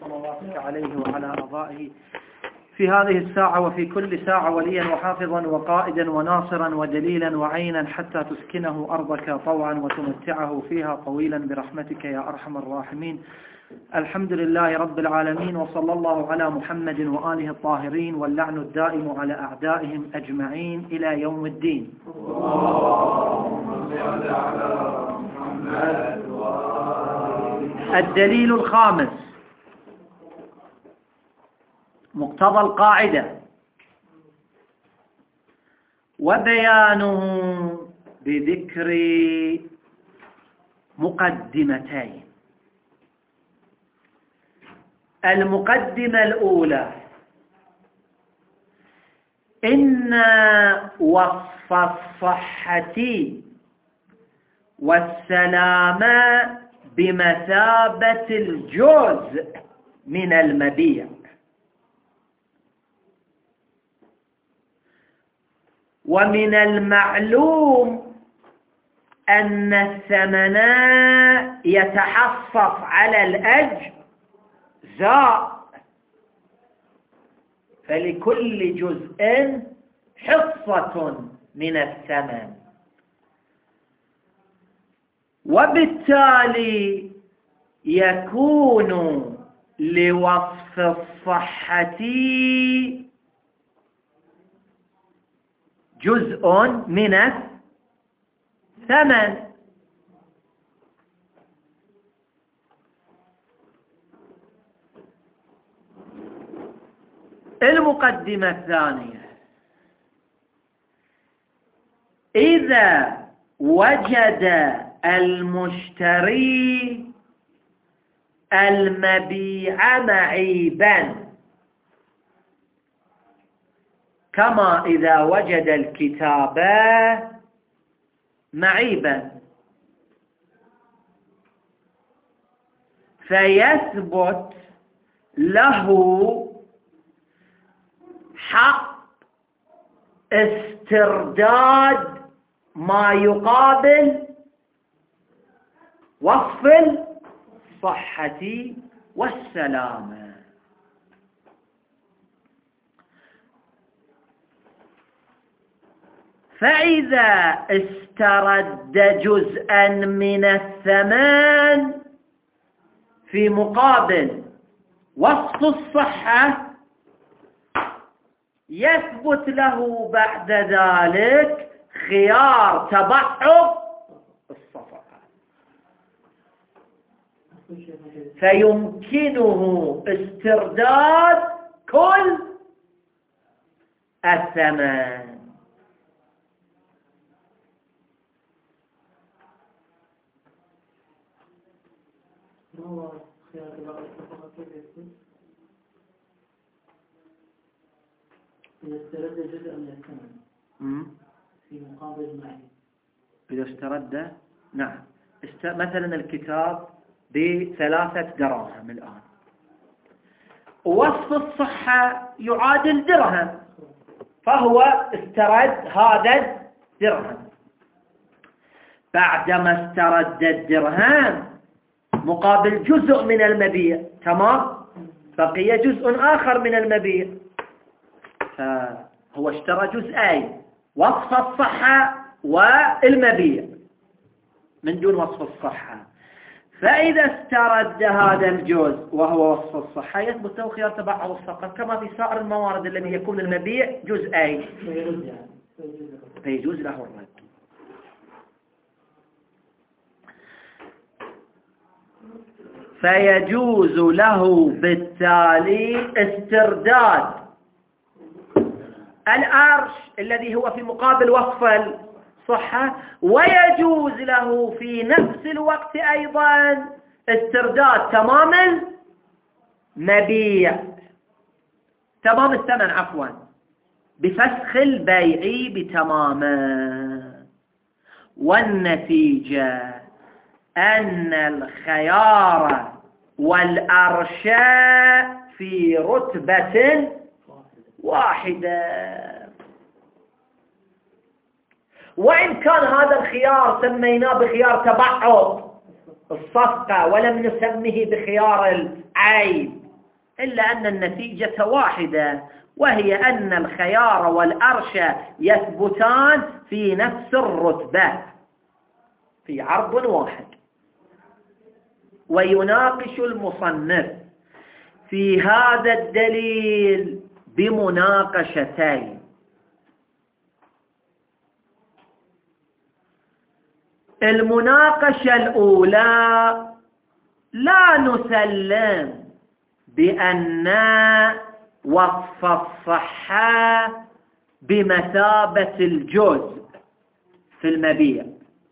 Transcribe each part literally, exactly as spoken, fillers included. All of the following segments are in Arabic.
صلواتك عليه وعلى أعضائه في هذه الساعة وفي كل ساعة وليا وحافظا وقائدا وناصرا ودليلا وعينا حتى تسكنه أرضك طوعا وتمتعه فيها طويلا برحمتك يا أرحم الراحمين. الحمد لله رب العالمين، وصلى الله على محمد وآله الطاهرين، واللعن الدائم على أعدائهم أجمعين إلى يوم الدين. الدليل الخامس مقتضى القاعدة وبيانه بذكر مقدمتين. المقدمة الأولى: إن وصف الصحة والسلامة بمثابة الجزء من المبيع، ومن المعلوم أن الثمن يتحصص على الأجزاء، فلكل جزء حصة من الثمن، وبالتالي يكون لوصف الصحة جزء من الثمن. المقدمة الثانية: إذا وجد المشتري المبيع معيبا، كما إذا وجد الكتاب معيبا، فيثبت له حق استرداد ما يقابل وصف الصحة والسلامة. فإذا استرد جزءا من الثمن في مقابل وصف الصحة، يثبت له بعد ذلك خيار تبعض الصفقة، فيمكنه استرداد كل الثمن. هو خيار تبعض الصفقة كيف يكون؟ إذا استرد جزء من الثمن في مقابل معي، إذا استرد، نعم، است... مثلا الكتاب بثلاثة دراهم الآن، وصف الصحة يعادل درهم، فهو استرد هذا الدرهم. بعدما استرد الدرهم مقابل جزء من المبيع، تمام، بقي جزء آخر من المبيع، فهو اشترى جزئين: وصف الصحة والمبيع من دون وصف الصحة. فإذا استرد هذا الجزء وهو وصف الصحة، يثبت له خيار تبعض الصفقة كما في سائر الموارد التي يكون المبيع جزئين، فيجوز له الرد. فيجوز له بالتالي استرداد الأرش الذي هو في مقابل وصف الصحة، ويجوز له في نفس الوقت أيضا استرداد تمام المبيع، تمام الثمن عفوا، بفسخ البيع بتمامه. والنتيجة أن الخيار والأرش في رتبة واحدة. وإن كان هذا الخيار سميناه بخيار تبعض الصفقة ولم نسميه بخيار العيب، إلا أن النتيجة واحدة، وهي أن الخيار والأرش يثبتان في نفس الرتبة في عرض واحد. ويناقش المصنف في هذا الدليل بمناقشتين. المناقشة الأولى: لا نسلم بأن وصف الصحة بمثابة الجزء في المبيع،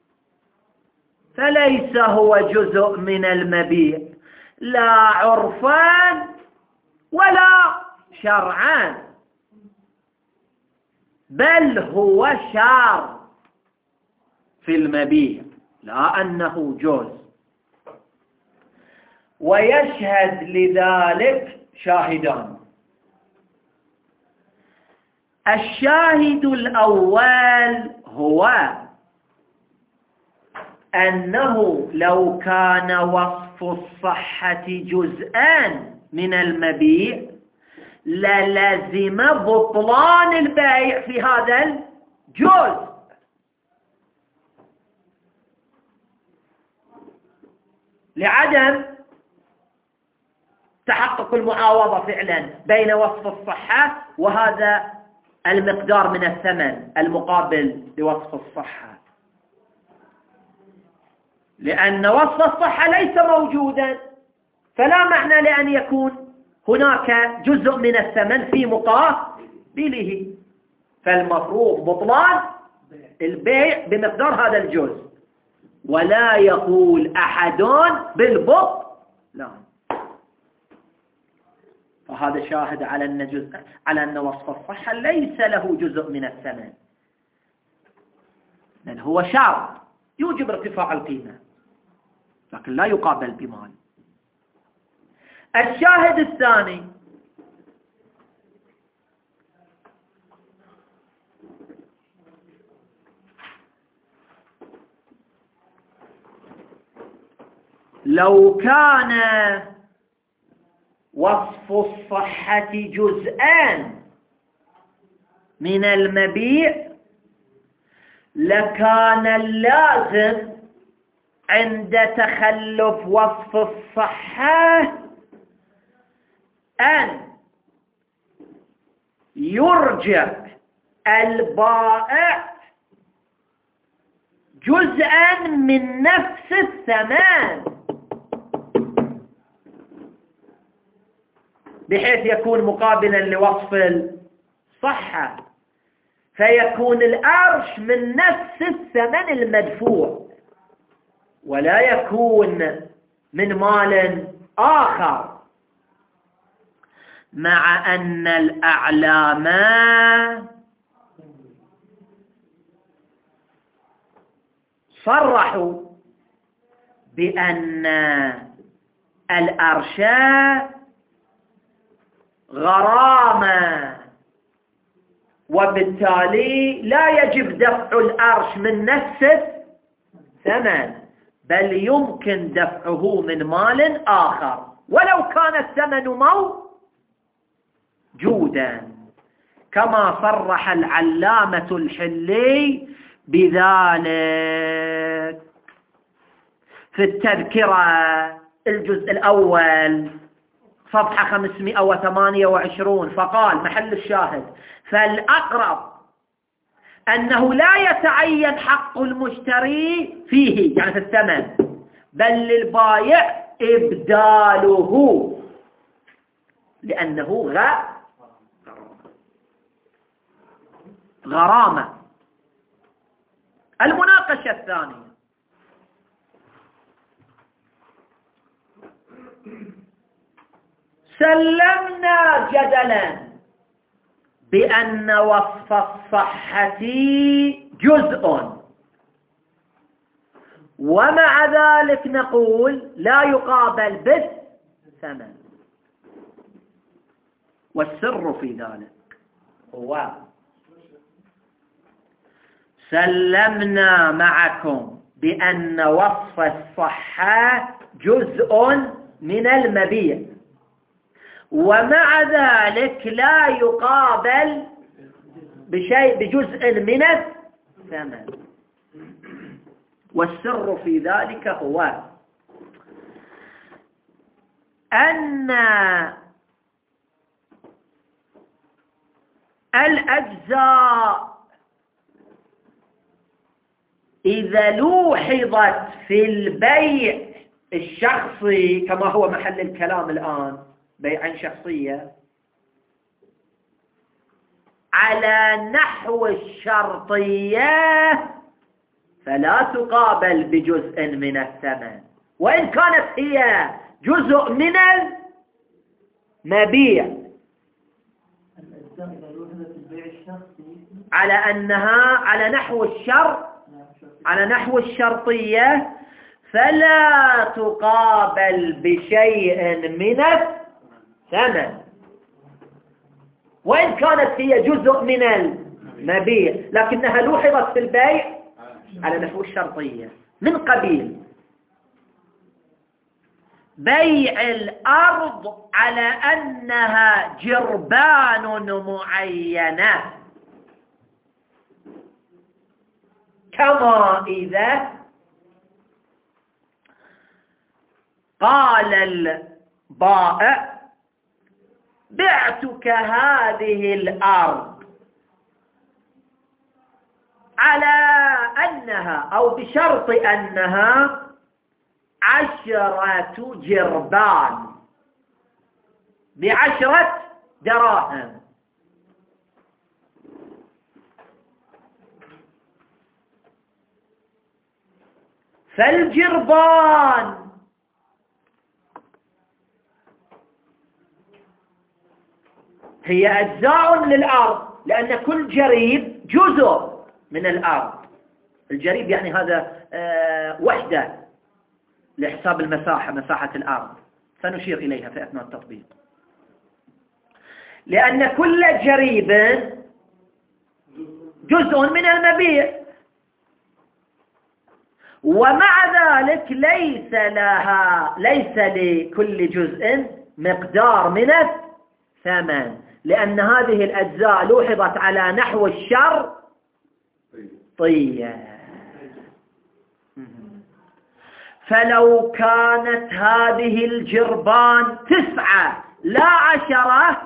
فليس هو جزء من المبيع لا عرفا ولا شرعا، بل هو شرط في المبيع لا أنه جزء. ويشهد لذلك شاهدان: الشاهد الأول هو أنه لو كان وصف الصحة جزءا من المبيع للزم بطلان البيع في هذا الجزء، لعدم تحقق المعاوضة فعلا بين وصف الصحة وهذا المقدار من الثمن المقابل لوصف الصحة، لأن وصف الصحة ليس موجودا، فلا معنى لأن يكون هناك جزء من الثمن في مقابله، فالمفروض بطلان البيع بمقدار هذا الجزء، ولا يقول أحد بالبطل لا. فهذا شاهد على أن جزء على أن وصف الصحة ليس له جزء من الثمن، بل هو شرط يوجب ارتفاع القيمة لكن لا يقابل بمال. الشاهد الثاني: لو كان وصف الصحة جزءان من المبيع لكان اللازم عند تخلف وصف الصحة أن يرجع البائع جزءا من نفس الثمن، بحيث يكون مقابلا لوصف الصحة، فيكون الأرش من نفس الثمن المدفوع ولا يكون من مال آخر، مع أن الأعلام صرحوا بأن الأرش غرامة، وبالتالي لا يجب دفع الأرش من نفس الثمن، بل يمكن دفعه من مال آخر ولو كان الثمن موجودا، كما صرح العلامة الحلي بذلك في التذكرة الجزء الأول صفحة خمسمائة وثمانية وعشرين، فقال محل الشاهد: فالأقرب أنه لا يتعين حق المشتري فيه يعني في الثمن، بل للبائع إبداله لأنه غرامة. المناقشة الثانية: سلمنا جدلا بأن وصف الصحة جزء، ومع ذلك نقول لا يقابل بالثمن، والسر في ذلك هو سلمنا معكم بأن وصف الصحة جزء من المبيع، ومع ذلك لا يقابل بشيء بجزء من الثمن. والسر في ذلك هو أن الأجزاء إذا لوحظت في البيع الشخصي كما هو محل الكلام الآن، بيعا شخصية على نحو الشرطية فلا تقابل بجزء من الثمن، وإن كانت هي جزء من المبيع على أنها على نحو الشرط على نحو الشرطية فلا تقابل بشيء من الثمن، وإن كانت هي جزء من المبيع لكنها لوحظت في البيع على نحو الشرطية، من قبيل بيع الأرض على أنها جربان معينة، كما إذا قال البائع بعتك هذه الأرض على أنها أو بشرط أنها عشرة جربان بعشرة دراهم، فالجربان هي أجزاء للأرض، لأن كل جريب جزء من الأرض. الجريب يعني هذا آه وحدة لحساب المساحة، مساحة الأرض، سنشير إليها في أثناء التطبيق. لأن كل جريب جزء من المبيع، ومع ذلك ليس لها ليس لكل جزء مقدار من الثمن، لأن هذه الأجزاء لوحظت على نحو الشرطية. فلو كانت هذه الجربان تسعة لا عشرة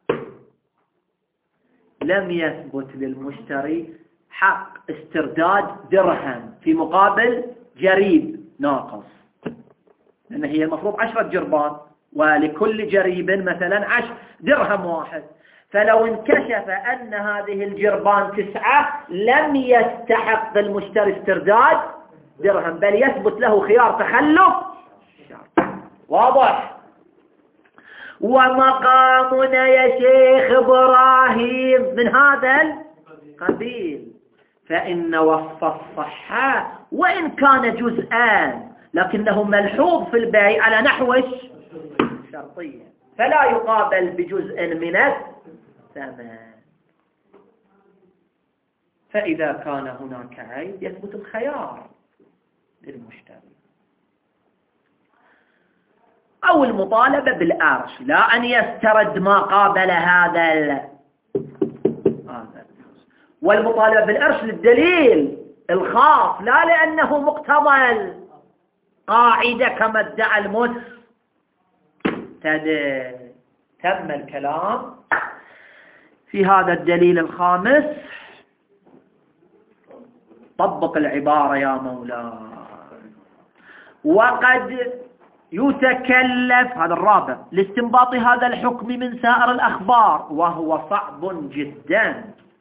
لم يثبت للمشتري حق استرداد درهم في مقابل جريب ناقص، لأن هي المفروض عشرة جربان ولكل جريب مثلا عشر درهم واحد، فلو انكشف أن هذه الجربان تسعة لم يستحق المشتري استرداد درهم، بل يثبت له خيار تخلف. واضح؟ ومقامنا يا شيخ إبراهيم من هذا القبيل، فإن وصف الصحة وإن كان جزءان لكنه ملحوظ في البيع على نحو الشرطية، فلا يقابل بجزء من الثمن. فإذا كان هناك عيب يثبت الخيار للمشتري، أو المطالبة بالأرش، لا أن يسترد ما قابل هذا ال... هذا والمطالبة بالأرش للدليل الخاص، لا لأنه مقتضى القاعدة كما ادعى المس. تم الكلام في هذا الدليل الخامس. طبق العبارة يا مولاي. وقد يتكلف، هذا الرابع، لاستنباط هذا الحكم من سائر الأخبار، وهو صعب جدا.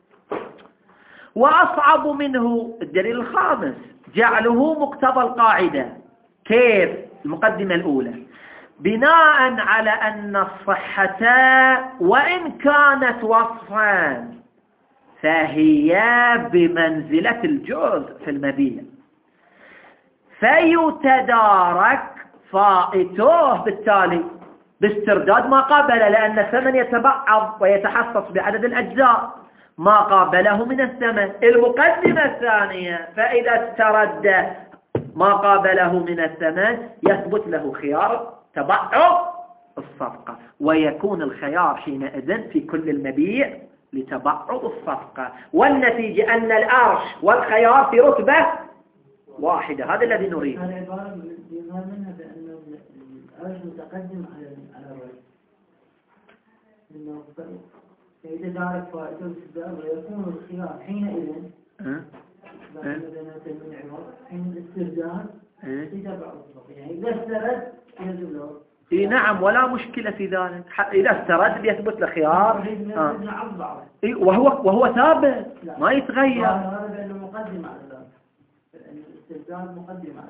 وأصعب منه الدليل الخامس جعله مقتضى القاعدة. كيف؟ المقدمة الأولى: بناء على أن الصحة وإن كانت وصفا فهي بمنزلة الجزء في المبيع، فيتدارك فائته بالتالي باسترداد ما قابله، لأن الثمن يتبعض ويتحصص بعدد الأجزاء ما قابله من الثمن. المقدمة الثانية: فإذا استرد ما قابله من الثمن يثبت له خيار تبعض الصفقة، ويكون الخيار حينئذ في كل المبيع لتبعض الصفقة، والنتيجة أن الأرش والخيار في رتبة واحدة. هذا الذي نريد. هذا عبارة يظهر منها بأن الأرش متقدم على على الرأي، إنه فإذا دارت فائدة باستدار ويكون الخيار حينئذ بعد بيانات من عوض حين الاسترداد يتبع الصفقة، يعني إذا استرد يجب له. اي نعم، ولا مشكلة في ذلك. إذا استرد بيثبت له خيار آه. وهو وهو ثابت ما يتغير. هذا بأنه مقدم على ذلك، لأن الاسترداد مقدم على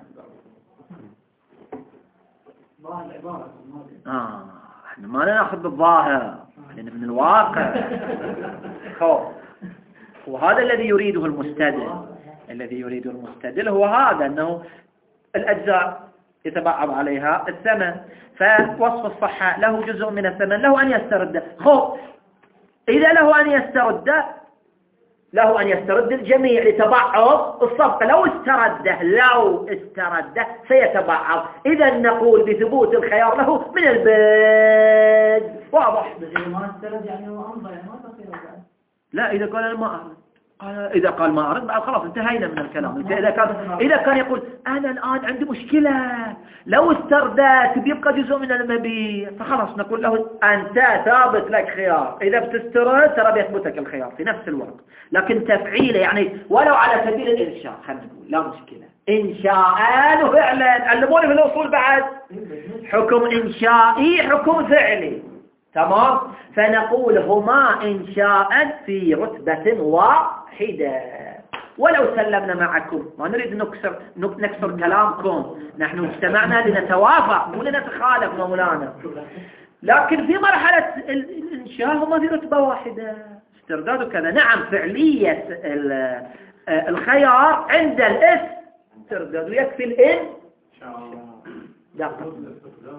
ظاهر العبارة. آه احنا ما ناخذ بالظاهر، لأن من الواقع. خوف. وهذا الذي يريده المستدل. الذي يريده المستدل هو هذا، أنه الأجزاء يتبعض عليها الثمن، فوصف الصحة له جزء من الثمن، له أن يسترد. خب إذا له أن يسترد له أن يسترد الجميع لتبعض الصفقة. لو استرده لو استرده سيتبعض. إذا نقول بثبوت الخيار له من البدء. واضح؟ ما استرد يعني هو أمضى، يعني ما تصير بعد. لا، إذا قال أنا ما أرد، إذا قال ما أرد بعد خلاص انتهينا من الكلام. إذا كان إذا كان يقول أنا الآن عندي مشكلة، لو استردت بيبقى جزء من المبيع، فخلاص نقول له أنت ثابت لك خيار، إذا بتسترد ترى بيثبتك الخيار في نفس الوقت، لكن تفعيله يعني ولو على سبيل الإنشاء، خلينا نقول لا مشكلة إنشاء وفعلا. علموني في الأصول بعد حكم إنشائي حكم فعلي، تمام. فنقول هما إنشاء في رتبة واحدة. ولو سلمنا معكم، ما نريد نكسر نكسر كلامكم، نحن اجتمعنا لنتوافق مو لنتخالف مولانا، لكن في مرحلة الإنشاء هما في رتبة واحدة، استرداد وكذا. نعم، فعلية الخيار عند الاسترداد ويكفي الإن دقيقة.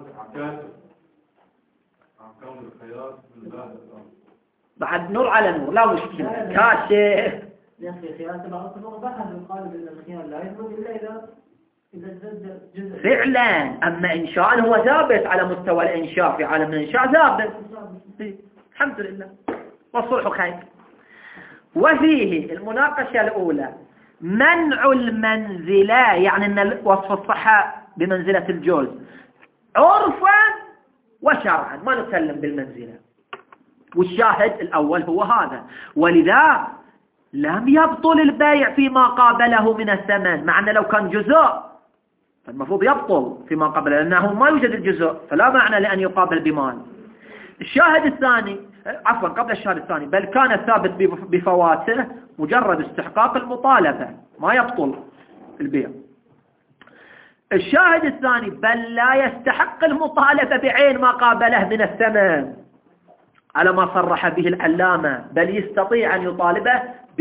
بعد نور على نور، لا مشكلة. كاشف يا أخي خيار تبع الصفقة بحث يقال بأن الخيار لا يثبت إلا إذا إذا زاد جزء. فعلا. أما إنشاء هو ثابت على مستوى الإنشاء، في عالم الإنشاء ثابت. الحمد لله والصلح خير. وفيه المناقشة الأولى منع المنزلة، يعني أن وصف الصحة بمنزلة الجوز عرفا وشرعا، ما نسلم بالمنزلة. والشاهد الأول هو هذا، ولذا لم يبطل البيع فيما قابله من الثمن، مع أنه لو كان جزء فالمفروض يبطل فيما قابله، لأنه ما يوجد الجزء فلا معنى لأن يقابل بمال. الشاهد الثاني، عفوا قبل الشاهد الثاني، بل كان الثابت بفواته مجرد استحقاق المطالبة، ما يبطل البيع. الشاهد الثاني، بل لا يستحق المطالبة بعين ما قابله من الثمن على ما صرح به العلامة، بل يستطيع أن يطالبه ب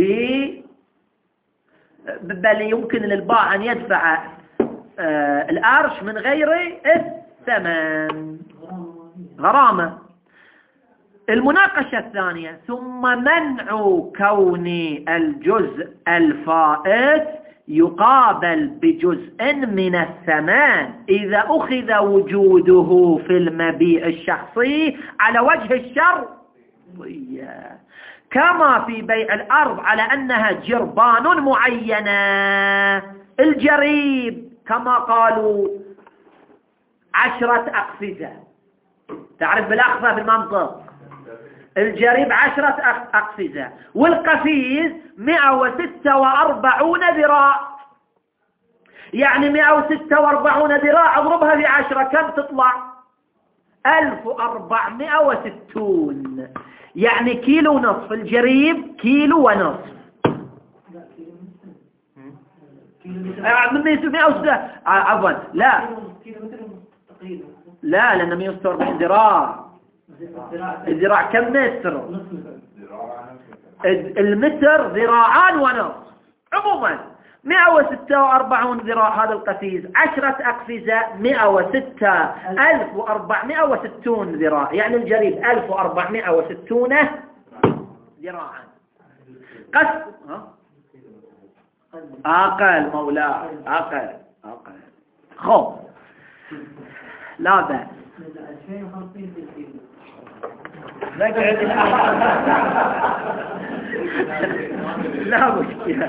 بل يمكن للبائع أن يدفع آه الأرش من غير الثمن، غرامة. المناقشة الثانية، ثم منع كون الجزء الفائت يقابل بجزء من الثمن إذا أخذ وجوده في المبيع الشخصي على وجه الشرط، كما في بيع الأرض على أنها جربان معينة. الجريب كما قالوا عشرة أقفزة، تعرف بالأقفة في المنطق، الجريب عشرة أقفزة، والقفيز مئة وستة وأربعون ذراع، يعني مئة وستة وأربعون ذراع اضربها في عشرة كم تطلع؟ ألف وأربعمائة وستون، يعني كيلو ونصف. الجريب كيلو ونصف، من مئة وستة عفوا لا لا لأنه مئة وستة وأربعين ذراع. الذراع كم متر؟ المتر ذراعان ونصف. عموما مئة وستة وأربعون ذراع هذا القفيز، عشرة أقفزة مئة وستة، ألف وأربعمائة وستون ذراع، يعني الجريب ألف وأربعمائة وستون ذراعا. قس أقل مولاي، أقل أقل خب لا بأس. ألفين وخمسين في الكيلو. نقعد لا مشكلة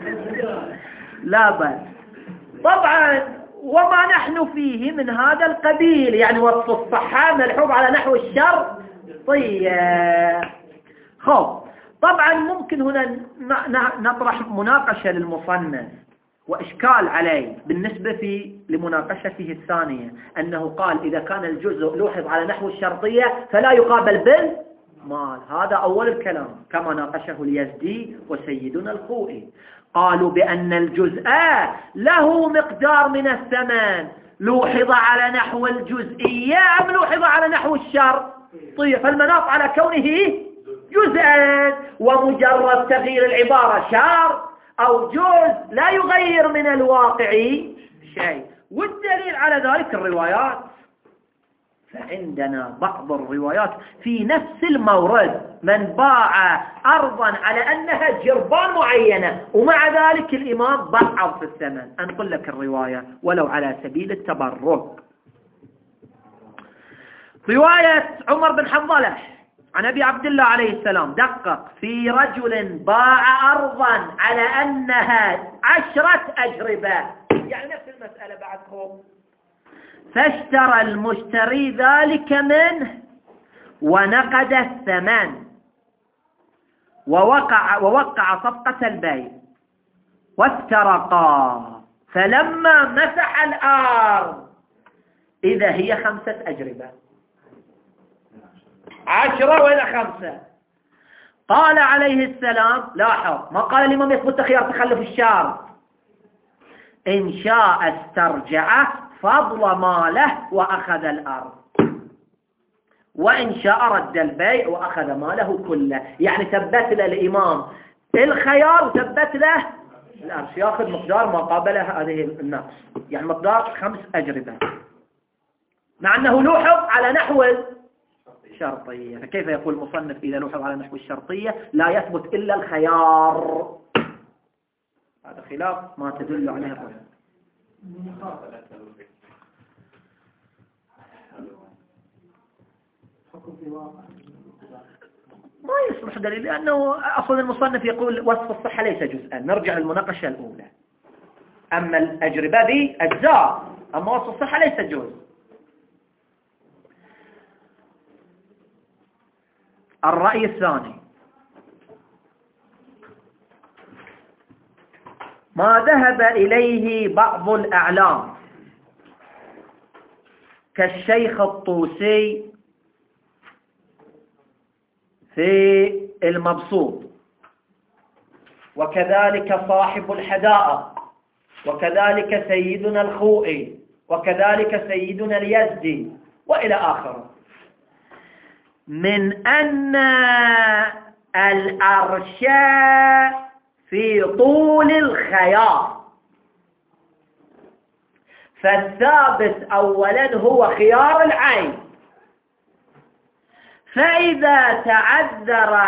لا بأس. طبعا وما نحن فيه من هذا القبيل، يعني وصف الصحة ملحوظ على نحو الشرطية. خب طبعا ممكن هنا نطرح مناقشة للمصنف وإشكال عليه بالنسبة في لمناقشته الثانية، أنه قال إذا كان الجزء لوحظ على نحو الشرطية فلا يقابل بالمال. هذا أول الكلام كما ناقشه اليزدي وسيدنا الخوئي. قالوا بأن الجزء له مقدار من الثمن، لوحظ على نحو الجزئية أم لوحظ على نحو الشرطية، فالمناط على كونه جزءا، ومجرد تغيير العبارة شرط أو جزء لا يغير من الواقع شيء. والدليل على ذلك الروايات، فعندنا بعض الروايات في نفس المورد من باع أرضا على أنها جربان معينة ومع ذلك الإمام ضعف في الثمن. أنقل لك الرواية ولو على سبيل التبرك. رواية عمر بن حنظلة عن أبي عبد الله عليه السلام، دقق في رجل باع أرضا على أنها عشرة أجربة، يعني نفس المسألة بعدهم، فاشترى المشتري ذلك منه ونقد الثمن ووقع, ووقع صفقة البيع وافترقا، فلما مسح الأرض إذا هي خمسة أجربة، عشرة وإلى خمسة. قال عليه السلام، لاحظ ما قال الإمام يثبت خيار تخلف الشارع، إن شاء استرجعه فضل ماله وأخذ الأرض، وإن شاء رد البيع وأخذ ماله كله. يعني ثبت له الإمام الخيار وثبت له الأرض، يأخذ مقدار ما قابله هذه النقص، يعني مقدار خمس أجربة، مع أنه لوحظ على نحو الشرطية. فكيف يقول المصنف إذا لوحظ على نحو الشرطية لا يثبت إلا الخيار؟ هذا خلاف ما تدل عليه الرواية. ما يصلح دليل، لأنه أصلا المصنف يقول وصف الصحة ليس جزءا. نرجع للمناقشة الأولى، أما الأجربة دي أجزاء، أما وصف الصحة ليس جزء. الرأي الثاني، ما ذهب إليه بعض الأعلام كالشيخ الطوسي في المبسوط، وكذلك صاحب الحدائق، وكذلك سيدنا الخوئي، وكذلك سيدنا اليزدي وإلى آخره، من أن الأرش في طول الخيار، فالثابت أولا هو خيار العين، فإذا تعذر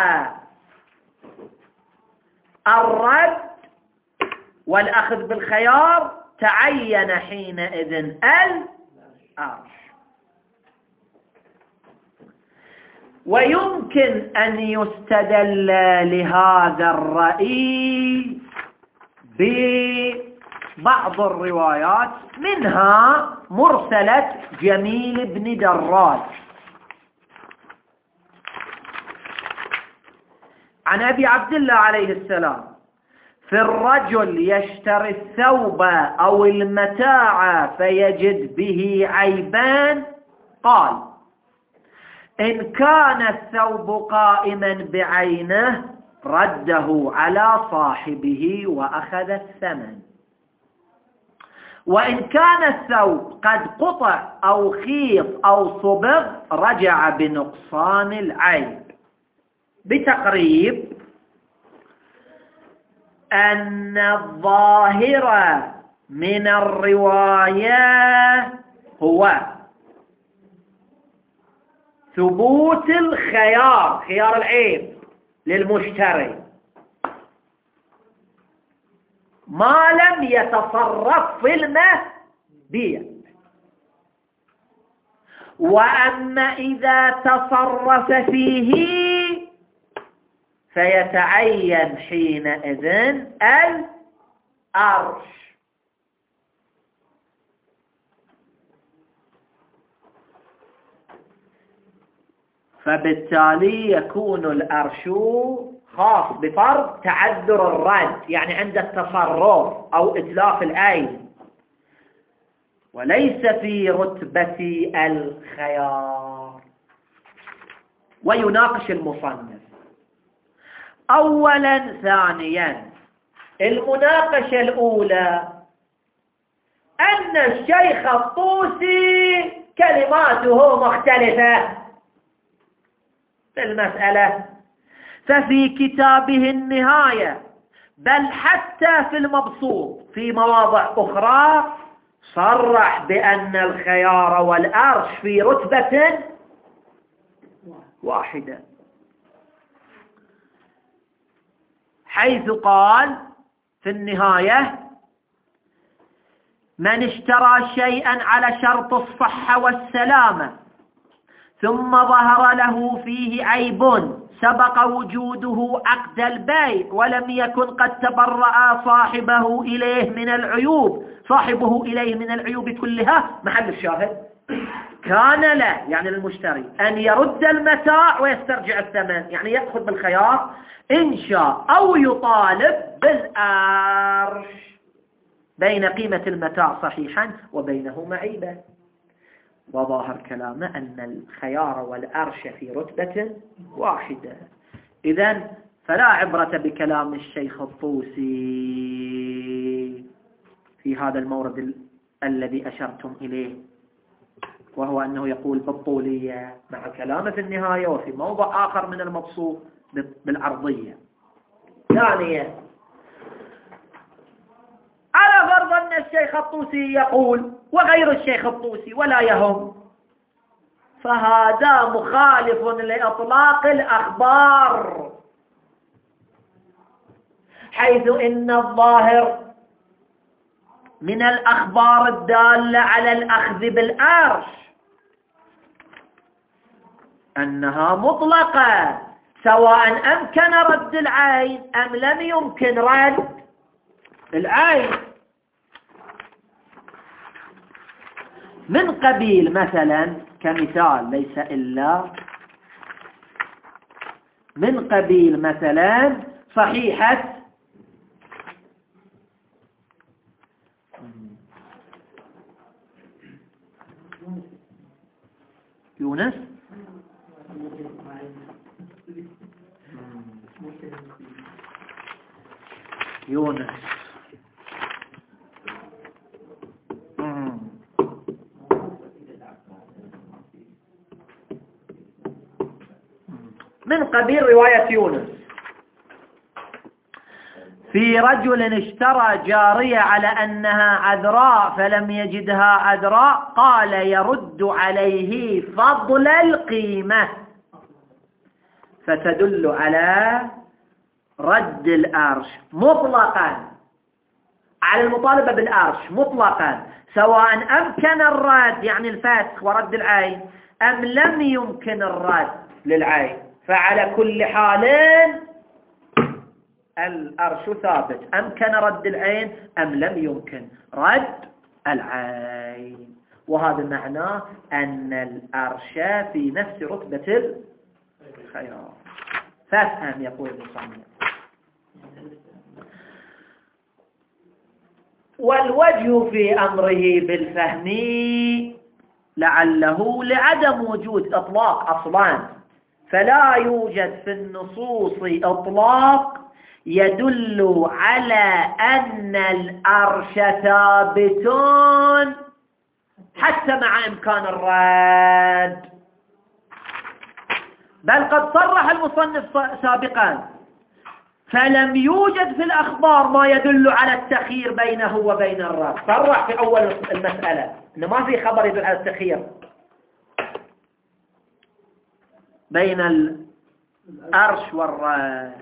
الرد والأخذ بالخيار تعين حينئذ الأرش. ويمكن أن يستدل لهذا الرأي ببعض الروايات، منها مرسلة جميل بن دراج عن أبي عبد الله عليه السلام في الرجل يشتري الثوب أو المتاع فيجد به عيبان، قال إن كان الثوب قائما بعينه رده على صاحبه وأخذ الثمن، وإن كان الثوب قد قطع أو خيط أو صبغ رجع بنقصان العيب. بتقريب أن الظاهر من الرواية هو ثبوت الخيار، خيار العيب للمشتري ما لم يتصرف في المبيع، وأما إذا تصرف فيه فيتعين حينئذ الأرش. فبالتالي يكون الأرش خاص بفرض تعذر الرد، يعني عند التصرف أو إتلاف العين، وليس في رتبة الخيار. ويناقش المصنف أولا. ثانيا، المناقشة الأولى أن الشيخ الطوسي كلماته مختلفة في المسألة، ففي كتابه النهاية بل حتى في المبسوط في مواضع أخرى صرح بأن الخيار والأرش في رتبة واحدة، حيث قال في النهاية: من اشترى شيئا على شرط الصحة والسلامة ثم ظهر له فيه عيب سبق وجوده عقد البيع ولم يكن قد تبرأ صاحبه إليه من العيوب صاحبه إليه من العيوب كلها، محل الشاهد، كان له يعني للمشتري أن يرد المتاع ويسترجع الثمن، يعني يأخذ بالخيار إن شاء، أو يطالب بالأرش بين قيمة المتاع صحيحا وبينه معيبة. وظاهر كلامه أن الخيار والأرش في رتبة واحدة. إذن فلا عبرة بكلام الشيخ الطوسي في هذا المورد ال الذي أشرتم إليه، وهو أنه يقول بالطولية مع كلامه في النهاية، وفي موضع آخر من المبسوط بالعرضية. ثانيا، على فرض أن الشيخ الطوسي يقول وغير الشيخ الطوسي ولا يهم، فهذا مخالف لإطلاق الأخبار، حيث إن الظاهر من الأخبار الدالة على الأخذ بالأرش أنها مطلقة، سواء أمكن رد العين أم لم يمكن رد العين. من قبيل مثلا كمثال ليس إلا من قبيل مثلا صحيحة يونس يونس من قبيل رواية يونس: في رجل اشترى جارية على أنها عذراء فلم يجدها عذراء، قال يرد عليه فضل القيمة، فتدل على رد الأرش مطلقا، على المطالبة بالأرش مطلقا، سواء أمكن الرد يعني الفسخ ورد العين أم لم يمكن الرد للعين، فعلى كل حال الأرش ثابت، أمكن رد العين أم لم يمكن رد العين. وهذا معناه أن الأرش في نفس رتبة الخيار. فافهم يقول المصنف: والوجه في أمره بالفهم لعله لعدم وجود إطلاق أصلا، فلا يوجد في النصوص إطلاق يدل على أن الأرش ثابت حتى مع إمكان الرد، بل قد صرح المصنف سابقا فلم يوجد في الأخبار ما يدل على التخيير بينه وبين الرد. صرح في أول المسألة إنه ما في خبر يدل على التخيير بين الأرش والرد.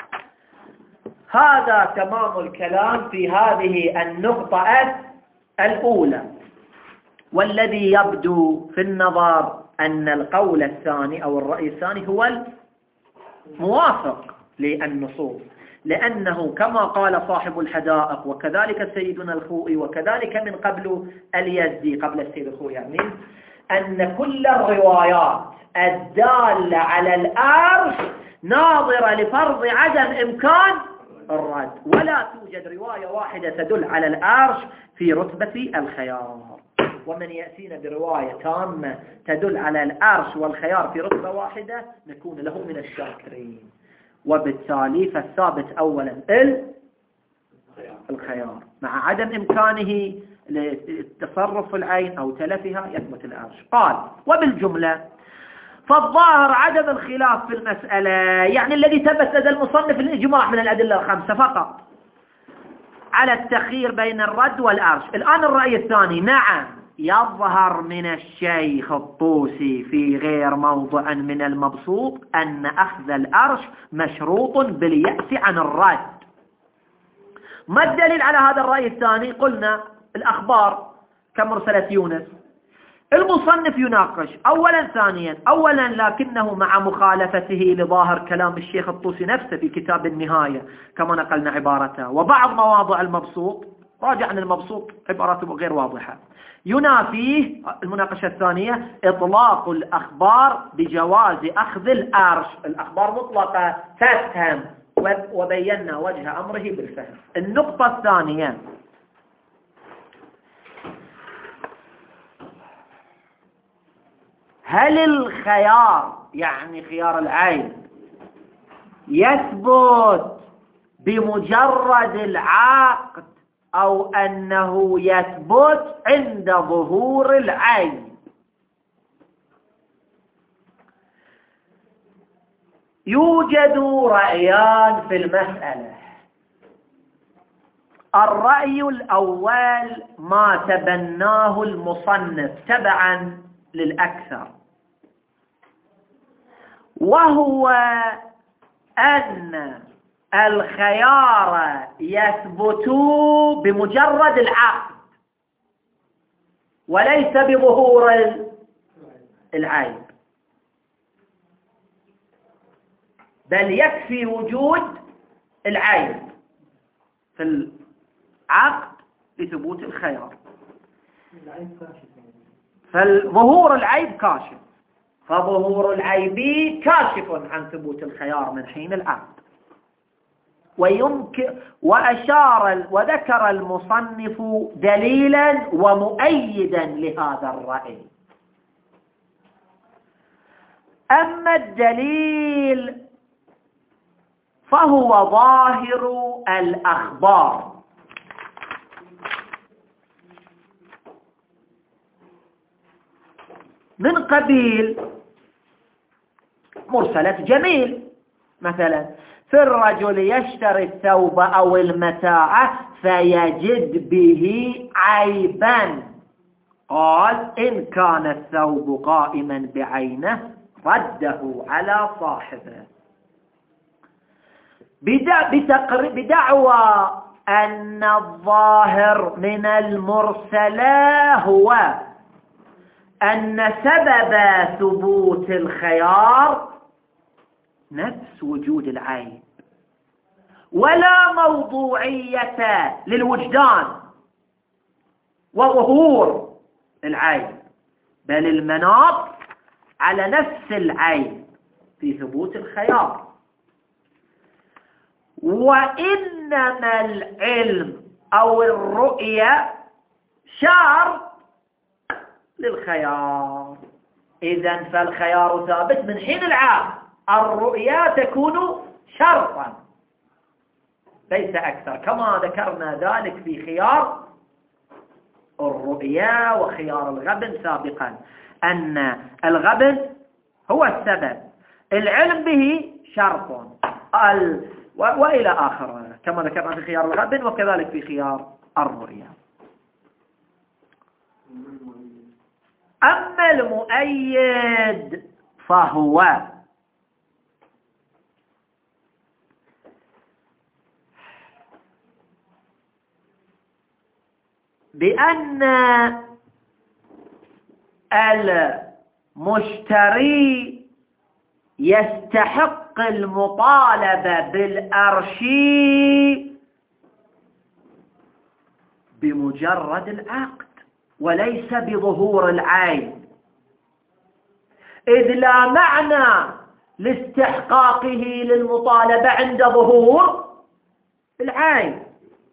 هذا تمام الكلام في هذه النقطة الأولى. والذي يبدو في النظر أن القول الثاني أو الرأي الثاني هو الموافق للنصوص، لأنه كما قال صاحب الحدائق وكذلك سيدنا الخوئي وكذلك من قبل اليزدي قبل السيد الخوئي يعني أن كل الروايات الدالة على الأرش ناظرة لفرض عدم إمكان الرد، ولا توجد رواية واحدة تدل على الأرش في رتبة الخيار. ومن يأتينا برواية تامة تدل على الأرش والخيار في رتبة واحدة نكون له من الشاكرين. وبالتالي فالثابت أولا الخيار مع عدم إمكانه لتصرف العين أو تلفها يثبت الأرش. قال وبالجملة فالظاهر عدم الخلاف في المسألة، يعني الذي ثبت لدى المصنف الإجماع من الأدلة الخمسة فقط على التخيير بين الرد والأرش. الآن الرأي الثاني، نعم يظهر من الشيخ الطوسي في غير موضع من المبسوط أن أخذ الأرش مشروط باليأس عن الرد. ما الدليل على هذا الرأي الثاني؟ قلنا الأخبار كمرسلة يونس. المصنف يناقش أولا ثانيا أولا لكنه مع مخالفته لظاهر كلام الشيخ الطوسي نفسه في كتاب النهاية كما نقلنا عبارته، وبعض مواضع المبسوط راجع عن المبسوط عبارته غير واضحة، ينافيه المناقشة الثانية إطلاق الأخبار بجواز أخذ الأرش. الأخبار مطلقة تفهم، وبينا وجه أمره بالفهم. النقطة الثانية، هل الخيار يعني خيار العين يثبت بمجرد العقد أو أنه يثبت عند ظهور العين؟ يوجد رأيان في المسألة. الرأي الأول ما تبناه المصنف تبعا للأكثر، وهو أن الخيار يثبت بمجرد العقد وليس بظهور العيب، بل يكفي وجود العيب في العقد لثبوت الخيار. فظهور العيب كاشف، فظهور العيب كاشف عن ثبوت الخيار من حين العقد. ويمكن وأشار وذكر المصنف دليلا ومؤيدا لهذا الرأي. أما الدليل فهو ظاهر الأخبار من قبيل مرسلة جميل مثلا، في الرجل يشتري الثوب أو المتاع فيجد به عيبا، قال إن كان الثوب قائما بعينه رده على صاحبه، بدعوى أن الظاهر من المرسلة هو أن سبب ثبوت الخيار نفس وجود العيب، ولا موضوعية للوجدان وظهور العيب، بل المناط على نفس العيب في ثبوت الخيار. وإنما العلم أو الرؤية شرط للخيار، إذن فالخيار ثابت من حين العقد، الرؤيا تكون شرطا ليس أكثر، كما ذكرنا ذلك في خيار الرؤيا وخيار الغبن سابقا، أن الغبن هو السبب، العلم به شرط، وإلى آخر كما ذكرنا في خيار الغبن وكذلك في خيار الرؤيا. أما المؤيد فهو بأن المشتري يستحق المطالبة بالأرش بمجرد العقد وليس بظهور العين، إذ لا معنى لاستحقاقه للمطالبة عند ظهور العين.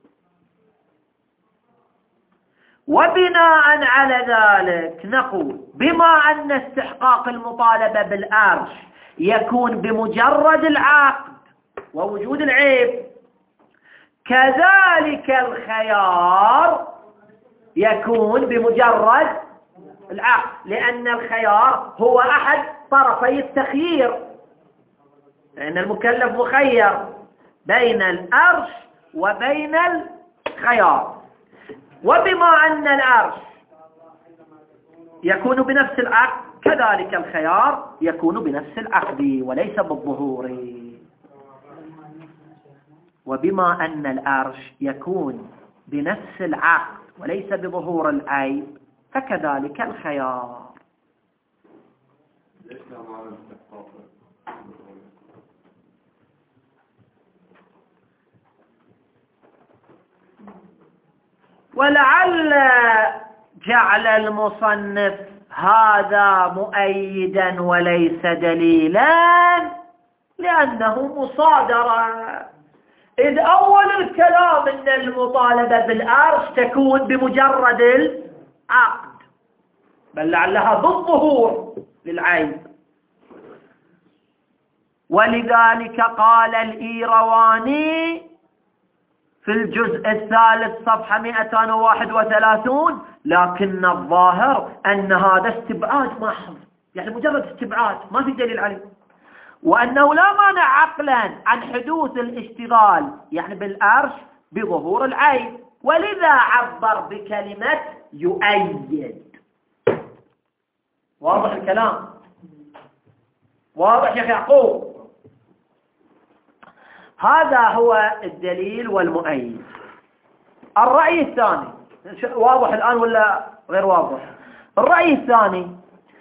وبناء على ذلك نقول بما أن استحقاق المطالبة بالأرش يكون بمجرد العقد ووجود العيب، كذلك الخيار يكون بمجرد العقد، لأن الخيار هو أحد طرفي التخيير، لأن المكلف مخير بين الأرش وبين الخيار. وبما أن الأرش يكون بنفس العقد كذلك الخيار يكون بنفس العقد وليس بالظهور. وبما أن الأرش يكون بنفس العقد وليس بظهور العيب فكذلك الخيار. ولعل جعل المصنف هذا مؤيدا وليس دليلا لأنه مصادرة، إذ أول الكلام أن المطالبة بالأرش تكون بمجرد العقد، بل لعلها بالظهور للعين. ولذلك قال الإيرواني في الجزء الثالث صفحة مئتين وواحد وثلاثين: لكن الظاهر أن هذا استبعاد محض، يعني مجرد استبعاد ما في دليل عليه، وأنه لا مانع عقلا عن حدوث الاشتغال يعني بالأرش بظهور العين، ولذا عبر بكلمة يؤيد. واضح الكلام؟ واضح يا أخي يعقوب؟ هذا هو الدليل والمؤيد. الرأي الثاني واضح الآن ولا غير واضح؟ الرأي الثاني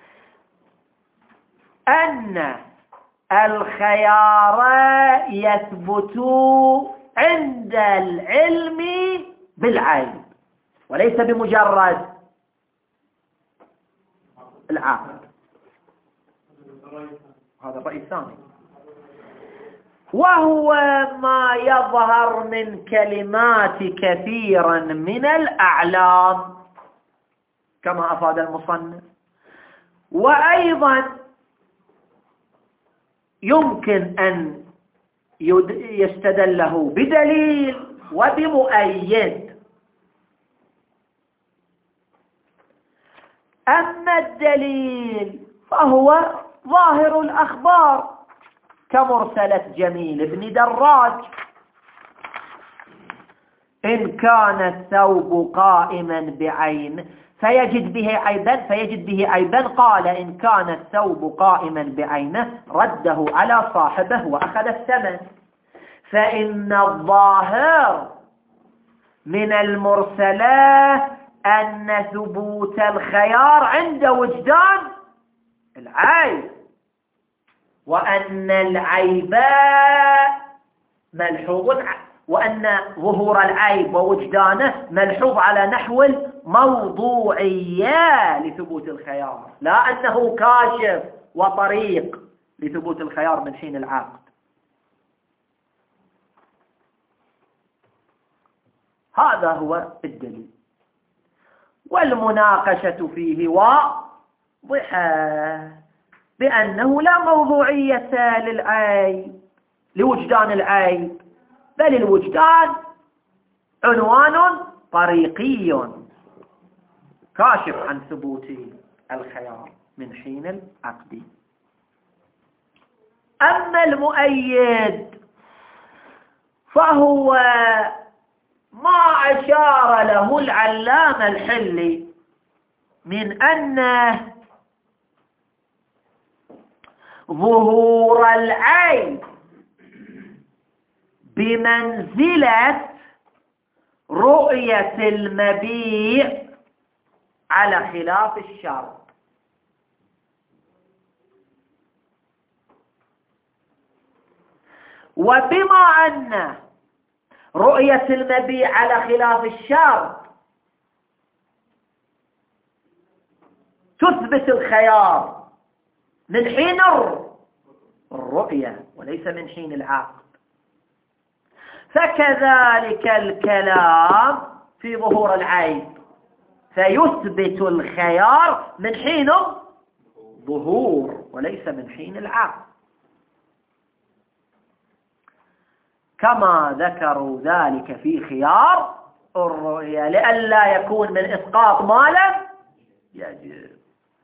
أن الخيار يثبت عند العلم بالعين وليس بمجرد العقد. هذا الرأي الثاني، وهو ما يظهر من كلمات كثيرا من الأعلام كما أفاد المصنف، وأيضا يمكن أن يستدله بدليل وبمؤيد. أما الدليل فهو ظاهر الأخبار كمرسلة جميل بن دراج: إن كان الثوب قائما بعين فيجد به عيبا فيجد به عيبا قال إن كان الثوب قائما بعينه رده على صاحبه وأخذ الثمن. فإن الظاهر من المرسلة أن ثبوت الخيار عند وجدان العيب، وأن العيب ملحوظ، وأن ظهور العيب ووجدانه ملحوظ على نحو الموضوعية لثبوت الخيار، لا أنه كاشف وطريق لثبوت الخيار من حين العقد. هذا هو الدليل، والمناقشة فيه واضحة بأنه لا موضوعية للعيب لوجدان العيب، بل الوجدان عنوان طريقي كاشف عن ثبوت الخيار من حين العقد. أما المؤيد فهو ما أشار له العلامة الحلي من أن ظهور العيب بمنزلة رؤية المبيع على خلاف الشرط. وبما أن رؤية المبيع على خلاف الشرط تثبت الخيار من حين الرؤية وليس من حين العقد، فكذلك الكلام في ظهور العيب فيثبت الخيار من حين ظهور وليس من حين العقد، كما ذكروا ذلك في خيار الرؤية لئلا يكون من إسقاط ما لم يجب.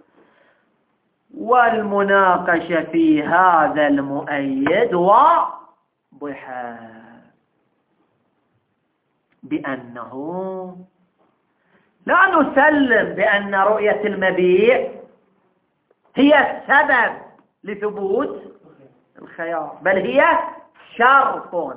والمناقشة في هذا المؤيد واضحة بأنه لا نسلم بأن رؤية المبيع هي السبب لثبوت الخيار، بل هي شرط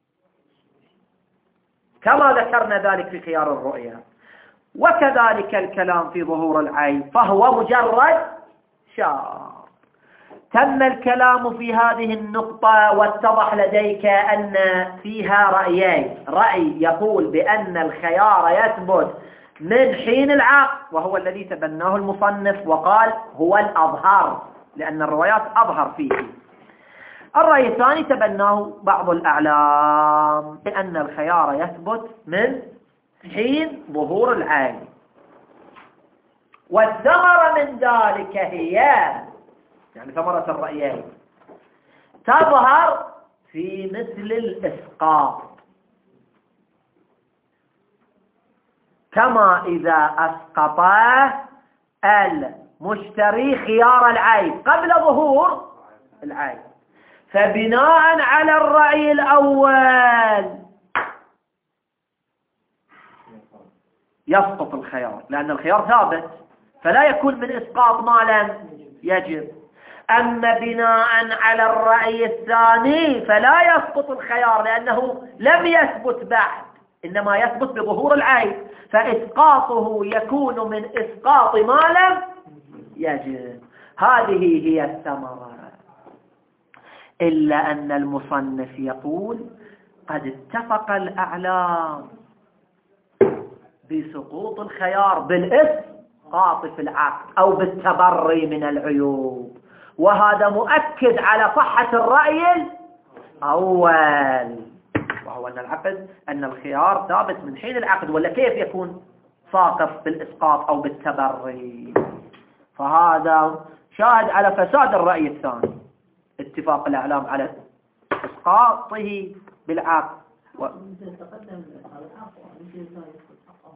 كما ذكرنا ذلك في خيار الرؤية. وكذلك الكلام في ظهور العيب فهو مجرد شرط. تم الكلام في هذه النقطة واتضح لديك أن فيها رأيين: رأي يقول بأن الخيار يثبت من حين العقد وهو الذي تبناه المصنف وقال هو الأظهر لأن الروايات أظهر فيه. الرأي الثاني تبناه بعض الأعلام بأن الخيار يثبت من حين ظهور العين، والثمرة من ذلك هي يعني ثمرة الرأيين تظهر في مثل الإسقاط، كما إذا أسقط المشتري خيار العيب قبل ظهور العيب، فبناء على الرأي الأول يسقط الخيار لأن الخيار ثابت فلا يكون من إسقاط ما لم يجب. أما بناء على الرأي الثاني فلا يسقط الخيار لأنه لم يثبت بعد، إنما يثبت بظهور العيب، فإسقاطه يكون من إسقاط ما لم يجب. هذه هي الثمرة. إلا أن المصنف يقول قد اتفق الأعلام بسقوط الخيار بالإسقاط في العقد أو بالتبري من العيوب، وهذا مؤكد على صحة الرأي الأول وهو أن العقد أن الخيار ثابت من حين العقد، ولا كيف يكون ساقط بالإسقاط أو بالتبري؟ فهذا شاهد على فساد الرأي الثاني، اتفاق الأعلام على إسقاطه بالعقد. و... تقدم على الحق وأنت يسقط حقه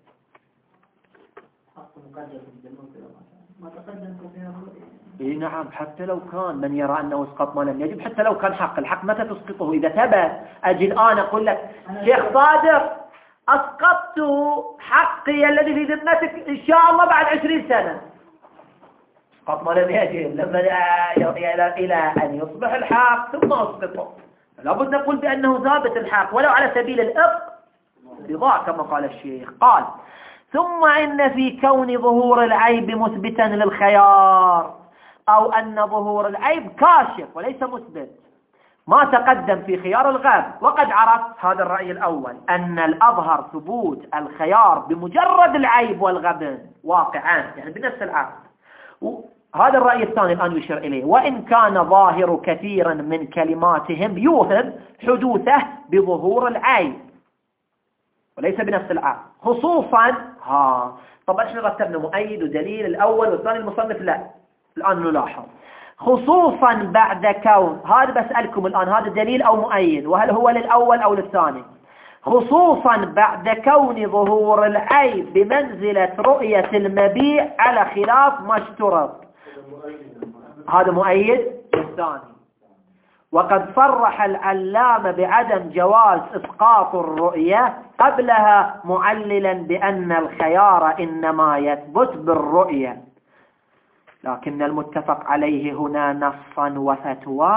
حق مقدر ما تقدم فيها. اي نعم، حتى لو كان من يرى أنه اسقط ما لم يجب، حتى لو كان حق، الحق متى تسقطه؟ إذا ثبت. أجي الآن أقول لك شيخ صادق أسقطت حقي الذي في ذمتك إن شاء الله بعد عشرين سنة، اسقط ما لم يجب لما إلى أن يصبح الحق ثم أسقطه. لابد نقول بأنه ثابت الحق ولو على سبيل الاقتضاء كما قال الشيخ. قال ثم إن في كون ظهور العيب مثبتا للخيار أو أن ظهور العيب كاشف وليس مثبت ما تقدم في خيار الغاب. وقد عرفت هذا الرأي الأول أن الأظهر ثبوت الخيار بمجرد العيب والغبن واقعان يعني بنفس العقد. هذا الرأي الثاني الآن يشير إليه، وإن كان ظاهر كثيرا من كلماتهم يوهم حدوثه بظهور العيب وليس بنفس العقد، خصوصا ها طبعا احنا رتبنا مؤيد ودليل الأول والثاني المصنف لا، الآن نلاحظ خصوصا بعد كون، هذا بسألكم الآن هذا دليل أو مؤيد وهل هو للأول أو للثاني؟ خصوصا بعد كون ظهور العيب بمنزلة رؤية المبيع على خلاف ما اشترط، هذا مؤيد للثاني. وقد صرح العلامة بعدم جواز إسقاط الرؤية قبلها معللا بأن الخيار إنما يثبت بالرؤية، لكن المتفق عليه هنا نصا وفتوى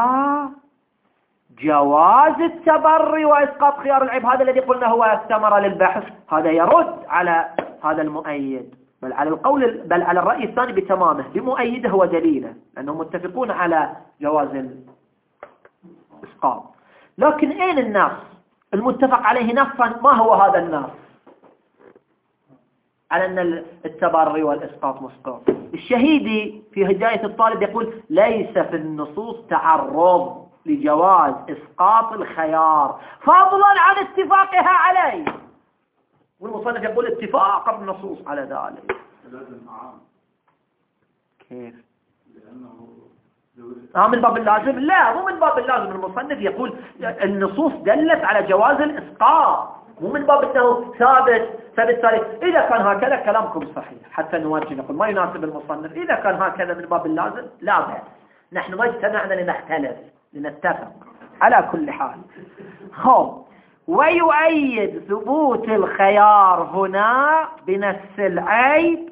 جواز التبري وإسقاط خيار العيب. هذا الذي قلنا هو الثمرة للبحث، هذا يرد على هذا المؤيد، بل على القول بل على الرأي الثاني بتمامه بمؤيده ودليله، لأنهم متفقون على جواز الإسقاط. لكن أين النص المتفق عليه نصا؟ ما هو هذا النص على أن التبري والإسقاط مسقط؟ الشهيدي في هداية الطالب يقول ليس في النصوص تعرض لجواز إسقاط الخيار فضلا عن اتفاقها عليه، والمصنف يقول اتفاق النصوص على ذلك. كيف؟ آه من باب اللازم؟ لا، مو من باب اللازم. المصنف يقول النصوص دلت على جواز الإسقاط، مو من باب أنه ثابت ثابت ثابت. إذا كان هكذا كلامكم صحيح، حتى نواجه نقول ما يناسب المصنف. إذا كان هكذا من باب اللازم لا بأس، نحن ما اجتمعنا لنختلف، لنتفق على كل حال. خب، ويؤيد ثبوت الخيار هنا بنفس العيب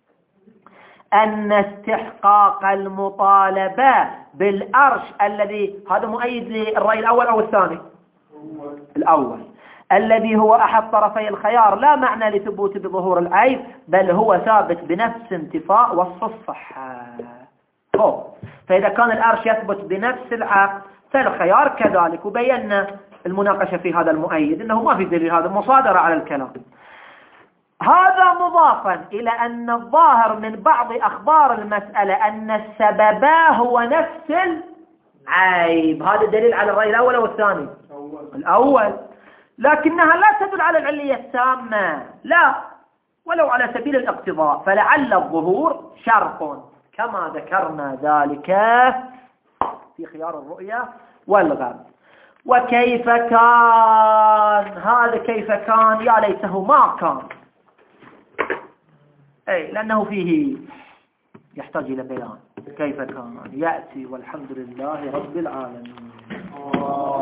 أن استحقاق المطالبة بالأرش الذي هذا مؤيد للرأي الأول أو الثاني؟ الأول، الذي هو أحد طرفي الخيار لا معنى لثبوت بظهور العيب، بل هو ثابت بنفس انتفاء وصف الصحة. أوه. فإذا كان الأرش يثبت بنفس العقد فالخيار كذلك. وبينا المناقشة في هذا المؤيد أنه ما في دليل، هذا مصادرة على الكلام. هذا مضافا إلى أن الظاهر من بعض أخبار المسألة أن السبب هو نفس العيب. هذا دليل على الرأي الأول أو الثاني؟ الأول. لكنها لا تدل على العلية التامة، لا، ولو على سبيل الاقتضاء، فلعل الظهور شرط كما ذكرنا ذلك في خيار الرؤية والغرب. وكيف كان هذا؟ كيف كان؟ يا ليته ما كان، أي لأنه فيه يحتاج إلى بيان. كيف كان يأتي، والحمد لله رب العالمين.